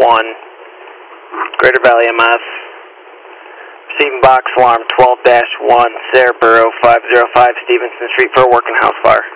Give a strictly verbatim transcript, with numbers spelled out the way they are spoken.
one, Greater Valley M S. Receiving box alarm twelve dash one, Sarah Burrow, five oh five Stevenson Street for a working house fire.